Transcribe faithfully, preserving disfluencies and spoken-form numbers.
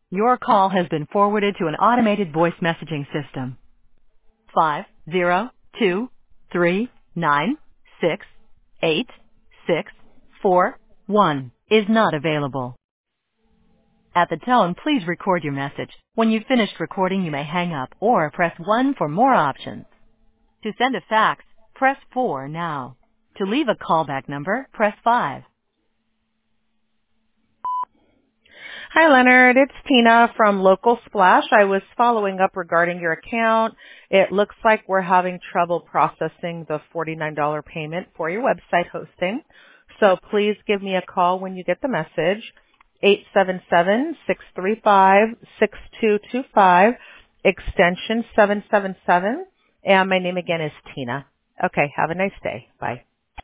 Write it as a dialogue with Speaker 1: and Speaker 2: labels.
Speaker 1: Your call has been forwarded to an automated voice messaging system. Five zero two three nine six eight six four one is not available. At the tone, please record your message. When you've finished recording, you may hang up or press one for more options. To send a fax, press four now. To leave a callback number, press five.
Speaker 2: Hi, Leonard. It's Tina from Local Splash. I was following up regarding your account. It looks like we're having trouble processing the forty-nine dollars payment for your website hosting. So please give me a call when you get the message. eight seven seven, six three five, six two two five, extension seven seven seven. And my name again is Tina. Okay, have a nice day. Bye.